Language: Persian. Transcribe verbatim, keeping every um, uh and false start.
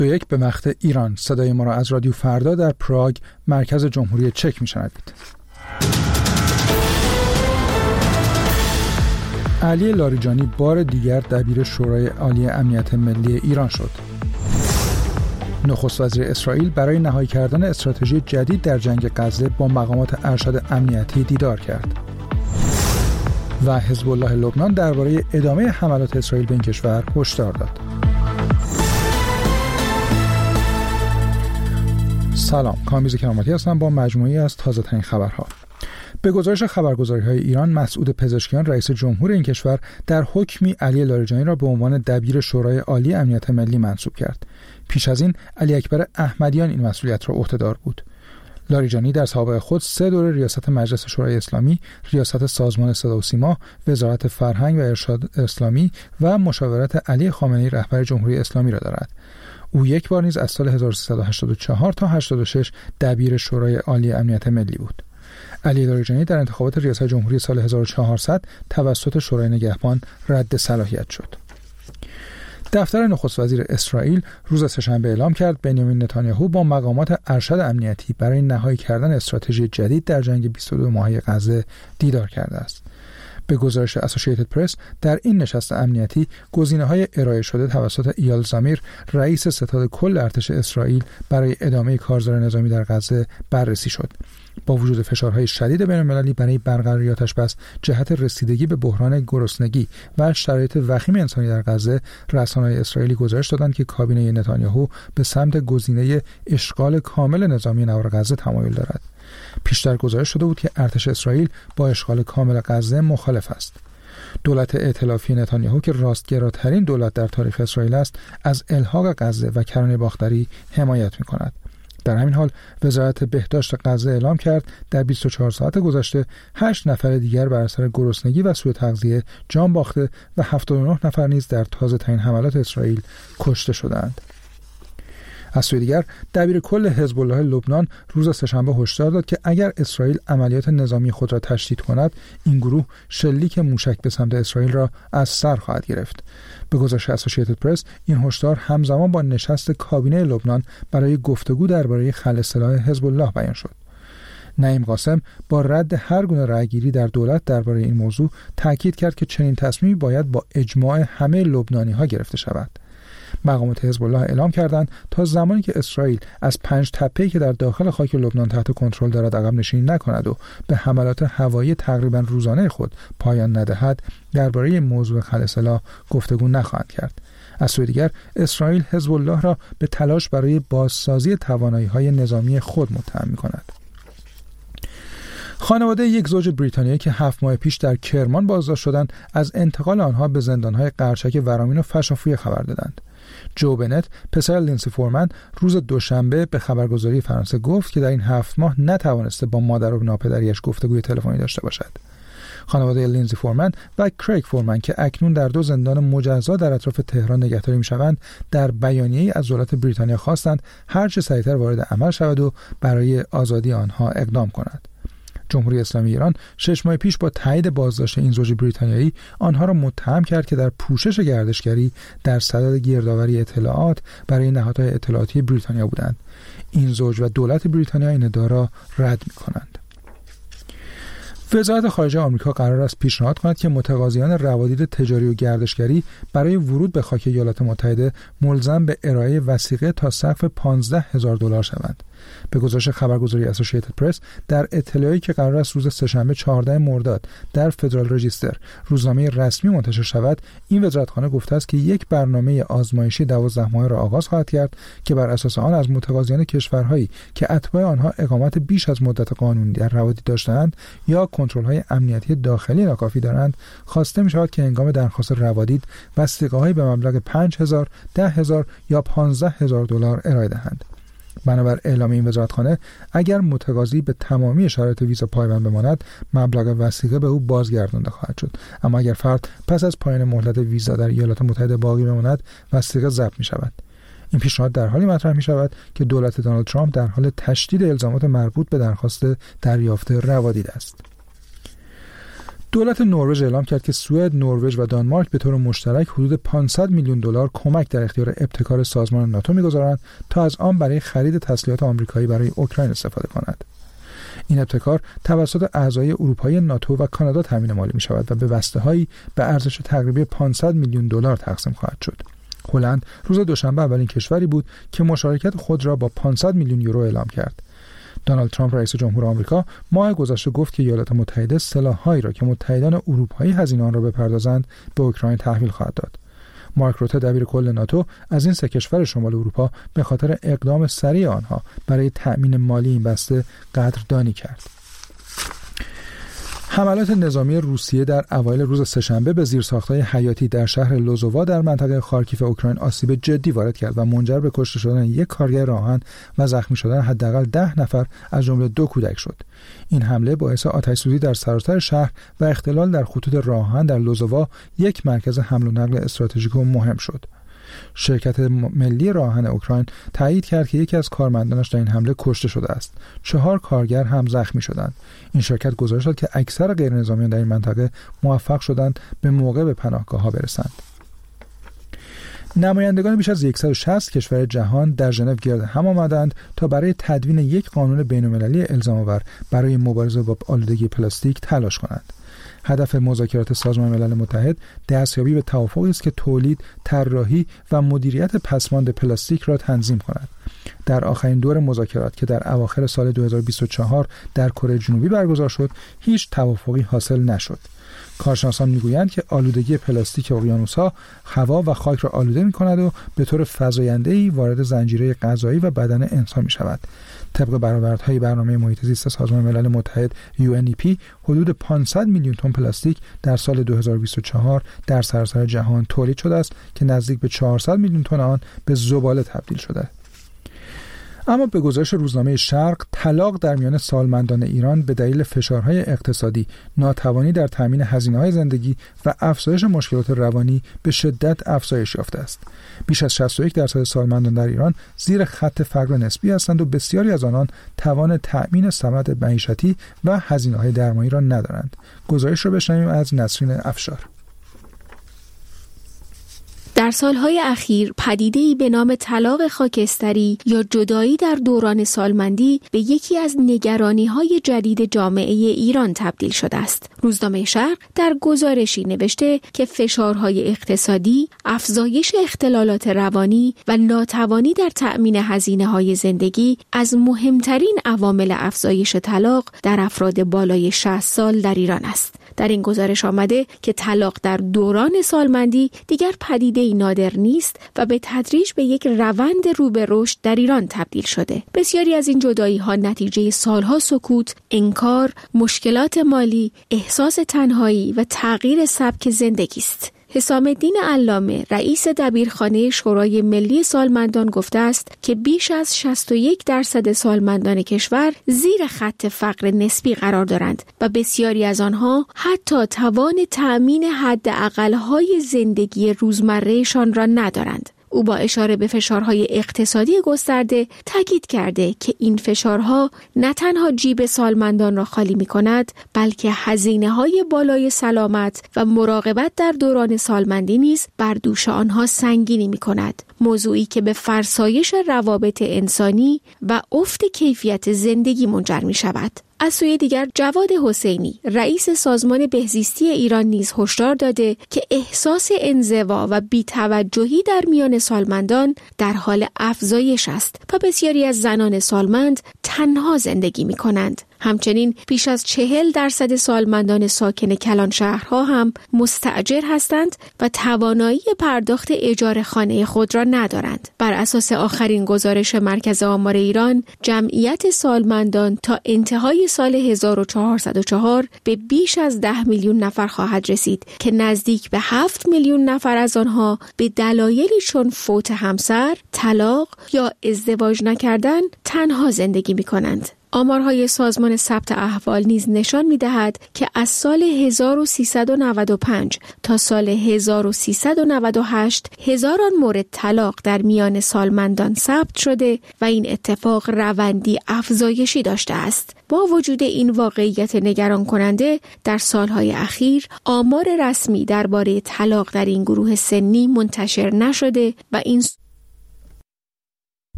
دو یک به مقت ایران. صدای ما را از رادیو فردا در پراگ مرکز جمهوری چک میشنوید. علی لاریجانی بار دیگر دبیر شورای عالی امنیت ملی ایران شد. نخست وزیر اسرائیل برای نهایی کردن استراتژی جدید در جنگ غزه با مقامات ارشد امنیتی دیدار کرد. و حزب الله لبنان درباره ادامه حملات اسرائیل به این کشور هشدار داد. سلام، کامبیز کرامتی هستم با مجموعی از تازه ترین خبرها. به گزارش خبرگزاری‌های ایران، مسعود پزشکیان رئیس جمهور این کشور در حکمی علی لاریجانی را به عنوان دبیر شورای عالی امنیت ملی منصوب کرد. پیش از این علی اکبر احمدیان این مسئولیت را عهده‌دار بود. لاریجانی در سابقه خود سه دوره ریاست مجلس شورای اسلامی، ریاست سازمان صدا و سیما، وزارت فرهنگ و ارشاد اسلامی و مشاورت علی خامنه‌ای رهبر جمهوری اسلامی را دارد. او یک بار نیز از سال هزار و سیصد و هشتاد و چهار تا هشتاد و شش دبیر شورای عالی امنیت ملی بود. علی لاریجانی در انتخابات ریاست جمهوری سال هزار و چهارصد توسط شورای نگهبان رد صلاحیت شد. دفتر نخست وزیر اسرائیل روز سه‌شنبه اعلام کرد بنیامین نتانیاهو با مقامات ارشد امنیتی برای نهایی کردن استراتژی جدید در جنگ بیست و دو ماهه غزه دیدار کرده است. به گزارش اسوسییتد پرس، در این نشست امنیتی گزینه‌های ارائه شده توسط ایال زمیر، رئیس ستاد کل ارتش اسرائیل، برای ادامه کارزار نظامی در غزه بررسی شد. با وجود فشارهای شدید بین‌المللی برای برقراری آتش‌بس جهت رسیدگی به بحران گرسنگی و شرایط وخیم انسانی در غزه، رسانه‌های اسرائیلی گزارش دادند که کابینه نتانیاهو به سمت گزینه اشغال کامل نظامی نوار غزه تمایل دارد. پیشتر گزارش شده بود که ارتش اسرائیل با اشغال کامل غزه مخالف است. دولت ائتلافی نتانیاهو که راستگراترین دولت در تاریخ اسرائیل است، از الحاق غزه و کرانه باختری حمایت می‌کند. در همین حال وزارت بهداشت غزه اعلام کرد در بیست و چهار ساعت گذشته هشت نفر دیگر بر اثر گرسنگی و سوء تغذیه جان باخته و هفتاد و نه نفر نیز در تازه‌ترین حملات اسرائیل کشته شدند. از سوی دیگر دبیر کل حزب الله لبنان روز سه‌شنبه هشدار داد که اگر اسرائیل عملیات نظامی خود را تشدید کند، این گروه شلیک موشک به سمت اسرائیل را از سر خواهد گرفت. به گزارش اسوسییتد پرس، این هشدار همزمان با نشست کابینه لبنان برای گفتگو درباره خلع سلاح حزب الله بیان شد. نعیم قاسم با رد هر گونه رأیگیری در دولت درباره این موضوع تاکید کرد که چنین تصمیمی باید با اجماع همه لبنانی‌ها گرفته شود. مقامات حزب الله اعلام کردند تا زمانی که اسرائیل از پنج تپه‌ای که در داخل خاک لبنان تحت کنترل دارد عقب نشینی نکند و به حملات هوایی تقریبا روزانه خود پایان ندهد، درباره موضوع خلع سلاح گفتگو نخواهند کرد. از سوی دیگر اسرائیل حزب الله را به تلاش برای بازسازی توانایی‌های نظامی خود متهم می‌کند. خانواده یک زوج بریتانیایی که هفت ماه پیش در کرمان بازداشت شدند، از انتقال آنها به زندان‌های قرچک ورامین و فشافویه خبر دادند. جو بنت، پسر لینسی فورمن، روز دوشنبه به خبرگزاری فرانسه گفت که در این هفت ماه نتوانسته با مادر و ناپدریش گفتگوی تلفنی داشته باشد. خانواده لینسی فورمن و کریگ فورمن که اکنون در دو زندان مجزا در اطراف تهران نگهداری می‌شوند، در بیانیه‌ای از دولت بریتانیا خواستند هر چه سریعتر وارد عمل شود و برای آزادی آنها اقدام کند. جمهوری اسلامی ایران شش ماه پیش با تایید بازداشت این زوج بریتانیایی آنها را متهم کرد که در پوشش گردشگری در صدد گردآوری اطلاعات برای نهادهای اطلاعاتی بریتانیا بودند. این زوج و دولت بریتانیا این ادعا را رد می‌کنند. وزارت خارجه آمریکا قرار است پیشنهاد کند که متقاضیان روادید تجاری و گردشگری برای ورود به خاک ایالات متحده ملزم به ارائه وثیقه تا سقف پانزده هزار دلار شوند. به گزارش خبرگزاری اسوسییتد پرس، در اطلاعی که قرار است روز سه‌شنبه چهاردهم مرداد در فدرال رجیستر، روزنامه رسمی، منتشر شود، این وزارتخانه گفته است که یک برنامه آزمایشی دوازده ماهه را آغاز خواهد کرد که بر اساس آن از متقاضیان کشورهایی که اتباع آنها اقامت بیش از مدت قانونی در روادید داشته‌اند یا کنترل‌های امنیتی داخلی ناکافی دارند، خواسته می‌شود که هنگام درخواست روادید وثیقه‌هایی به مبلغ پنج هزار، ده هزار یا پانزده هزار دلار ارائه دهند. بنابر اعلام این وزارتخانه، اگر متقاضی به تمامی شرایط ویزا پایبند بماند، مبلغ وثیقه به او بازگردانده خواهد شد. اما اگر فرد پس از پایان مهلت ویزا در ایالات متحده باقی بماند، وثیقه ضبط می شود. این پیشنهاد در حالی مطرح می شود که دولت دونالد ترامپ در حال تشدید الزامات مربوط به درخواست دریافت روادید است. دولت نروژ اعلام کرد که سوئد، نروژ و دانمارک به طور مشترک حدود پانصد میلیون دلار کمک در اختیار ابتکار سازمان ناتو می‌گذارند تا از آن برای خرید تسلیحات آمریکایی برای اوکراین استفاده کند. این ابتکار توسط اعضای اروپایی ناتو و کانادا تامین مالی می‌شود و به بسته‌هایی به ارزش تقریبی پانصد میلیون دلار تقسیم خواهد شد. هلند روز دوشنبه اولین کشوری بود که مشارکت خود را با پانصد میلیون یورو اعلام کرد. دونالد ترامپ رئیس جمهور آمریکا ماه گذشته گفت که ایالات متحده سلاح‌هایی را که متحدان اروپایی هزینه آن را بپردازند به اوکراین تحویل خواهد داد. مارک روته دبیر کل ناتو از این سه کشور شمال اروپا به خاطر اقدام سریع آنها برای تأمین مالی این بسته قدردانی کرد. حملات نظامی روسیه در اوایل روز سه‌شنبه به زیرساخت‌های حیاتی در شهر لوزووا در منطقه خارکیف اوکراین آسیب جدی وارد کرد و منجر به کشته شدن یک کارگر راهن و زخمی شدن حداقل ده نفر از جمله دو کودک شد. این حمله باعث آتش‌سوزی در سراسر شهر و اختلال در خطوط راهن در لوزووا، یک مرکز حمل و نقل استراتژیک و مهم شد. شرکت ملی راهن اوکراین تایید کرد که یکی از کارمندانش در این حمله کشته شده است. چهار کارگر هم زخمی شدند. این شرکت گزارش داد که اکثر غیرنظامیان در این منطقه موفق شدند به موقع به پناهگاه‌ها برسند. نمایندگان بیش از صد و شصت کشور جهان در ژنو گرد هم آمدند تا برای تدوین یک قانون بین‌المللی الزام‌آور برای مبارزه با آلودگی پلاستیک تلاش کنند. هدف مذاکرات سازمان ملل متحد دستیابی به توافقی است که تولید، طراحی و مدیریت پسماند پلاستیک را تنظیم کند. در آخرین دور مذاکرات که در اواخر سال دو هزار و بیست و چهار در کره جنوبی برگزار شد، هیچ توافقی حاصل نشد. کارشناسان میگویند که آلودگی پلاستیک اقیانوس‌ها هوا و خاک را آلوده می‌کند و به طور فزاینده‌ای وارد زنجیره غذایی و بدن انسان می‌شود. طبق برآوردهای برنامه محیط زیست سازمان ملل متحد یو ان ای پی، حدود پانصد میلیون تن پلاستیک در سال دو هزار و بیست و چهار در سراسر جهان تولید شده است که نزدیک به چهارصد میلیون تن آن به زباله تبدیل شده. اما به گزارش روزنامه شرق، طلاق در میان سالمندان ایران به دلیل فشارهای اقتصادی، ناتوانی در تامین هزینه‌های زندگی و افزایش مشکلات روانی به شدت افزایش یافته است. بیش از شصت و یک درصد سالمندان در ایران زیر خط فقر نسبی هستند و بسیاری از آنان توان تأمین سمد معیشتی و هزینه‌های درمانی را ندارند. گزارش را بشنویم از نسرین افشار. در سالهای اخیر پدیده‌ای به نام طلاق خاکستری یا جدایی در دوران سالمندی به یکی از نگرانی‌های جدید جامعه ایران تبدیل شده است. روزنامه شرق در گزارشی نوشته که فشارهای اقتصادی، افزایش اختلالات روانی و ناتوانی در تأمین هزینه‌های زندگی از مهمترین عوامل افزایش طلاق در افراد بالای شصت سال در ایران است. در این گزارش آمده که طلاق در دوران سالمندی دیگر پدیده‌ای نادر نیست و به تدریج به یک روند رو به رشد در ایران تبدیل شده. بسیاری از این جدایی‌ها نتیجه سالها سکوت، انکار، مشکلات مالی، احساس تنهایی و تغییر سبک زندگی است. حسام الدین علامه، رئیس دبیرخانه شورای ملی سالمندان، گفته است که بیش از شصت و یک درصد سالمندان کشور زیر خط فقر نسبی قرار دارند و بسیاری از آنها حتی توان تأمین حداقل‌های زندگی روزمرهشان را ندارند. او با اشاره به فشارهای اقتصادی گسترده تاکید کرده که این فشارها نه تنها جیب سالمندان را خالی می کند، بلکه هزینه‌های بالای سلامت و مراقبت در دوران سالمندی نیز بر دوش آنها سنگینی می کند. موضوعی که به فرسایش روابط انسانی و افت کیفیت زندگی منجر می شود. از سوی دیگر جواد حسینی، رئیس سازمان بهزیستی ایران، نیز هشدار داده که احساس انزوا و بی‌توجهی در میان سالمندان در حال افزایش است و بسیاری از زنان سالمند تنها زندگی می کنند. همچنین بیش از چهل درصد سالمندان ساکن کلان شهرها هم مستأجر هستند و توانایی پرداخت اجاره خانه خود را ندارند. بر اساس آخرین گزارش مرکز آمار ایران، جمعیت سالمندان تا انتهای سال هزار و چهارصد و چهار به بیش از ده میلیون نفر خواهد رسید که نزدیک به هفت میلیون نفر از آنها به دلایلی چون فوت همسر، طلاق یا ازدواج نکردن تنها زندگی می کنند. آمارهای سازمان ثبت احوال نیز نشان می‌دهد که از سال هزار و سیصد و نود و پنج تا سال هزار و سیصد و نود و هشت هزاران مورد طلاق در میان سالمندان ثبت شده و این اتفاق روندی افزایشی داشته است. با وجود این واقعیت نگران کننده، در سالهای اخیر آمار رسمی درباره طلاق در این گروه سنی منتشر نشده و این